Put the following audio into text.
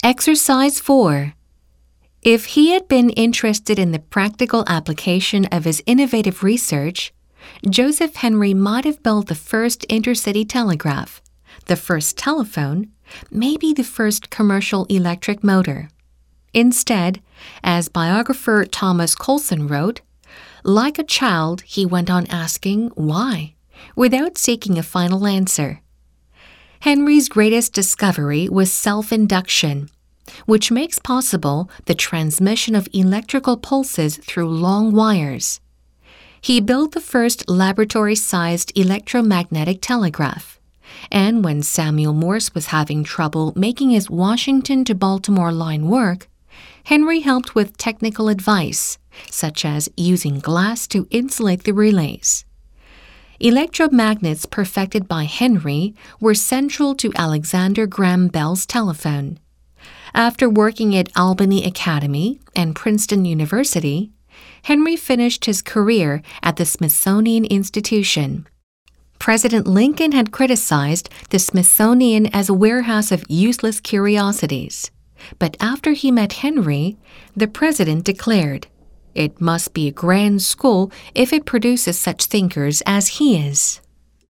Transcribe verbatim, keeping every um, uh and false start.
Exercise four. If he had been interested in the practical application of his innovative research, Joseph Henry might have built the first intercity telegraph, the first telephone, maybe the first commercial electric motor. Instead, as biographer Thomas Colson wrote, like a child, he went on asking why, without seeking a final answer. Henry's greatest discovery was self-induction, which makes possible the transmission of electrical pulses through long wires. He built the first laboratory-sized electromagnetic telegraph, and when Samuel Morse was having trouble making his Washington to Baltimore line work, Henry helped with technical advice, such as using glass to insulate the relays. Electromagnets perfected by Henry were central to Alexander Graham Bell's telephone. After working at Albany Academy and Princeton University, Henry finished his career at the Smithsonian Institution. President Lincoln had criticized the Smithsonian as a warehouse of useless curiosities. But after he met Henry, the president declared, "It must be a grand school if it produces such thinkers as he is."